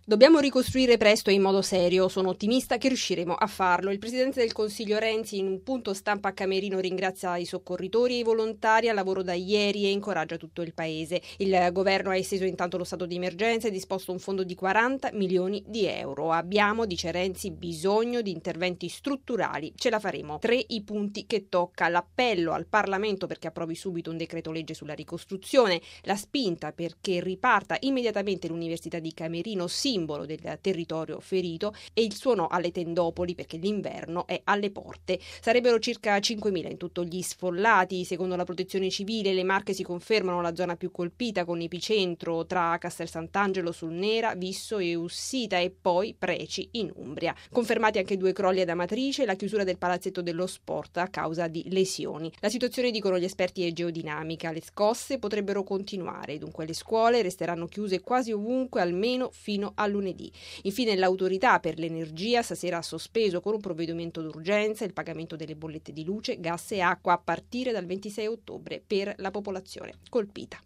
Dobbiamo ricostruire presto e in modo serio. Sono ottimista che riusciremo a farlo. Il Presidente del Consiglio Renzi in un punto stampa a Camerino ringrazia i soccorritori e i volontari al lavoro da ieri e incoraggia tutto il Paese. Il governo ha esteso intanto lo stato di emergenza e disposto un fondo di 40 milioni di euro. Abbiamo, dice Renzi, bisogno di interventi strutturali. Ce la faremo. 3 i punti che tocca: l'appello al Parlamento perché approvi subito un decreto legge sulla ricostruzione, la spinta perché riparta immediatamente l'Università di Camerino, simbolo del territorio ferito, e il suo no alle tendopoli perché l'inverno è alle porte. Sarebbero circa 5.000 in tutto gli sfollati. Secondo la Protezione Civile le Marche si confermano la zona più colpita, con epicentro tra Castel Sant'Angelo sul Nera, Visso e Ussita, e poi Preci in Umbria. Confermati anche 2 crolli ad Amatrice e la chiusura del palazzetto dello sport a causa di lesioni. La situazione, dicono gli esperti, è geodinamica. Le scosse potrebbero continuare, dunque le scuole resteranno chiuse quasi ovunque almeno fino a lunedì. Infine l'Autorità per l'Energia stasera ha sospeso con un provvedimento d'urgenza il pagamento delle bollette di luce, gas e acqua a partire dal 26 ottobre per la popolazione colpita.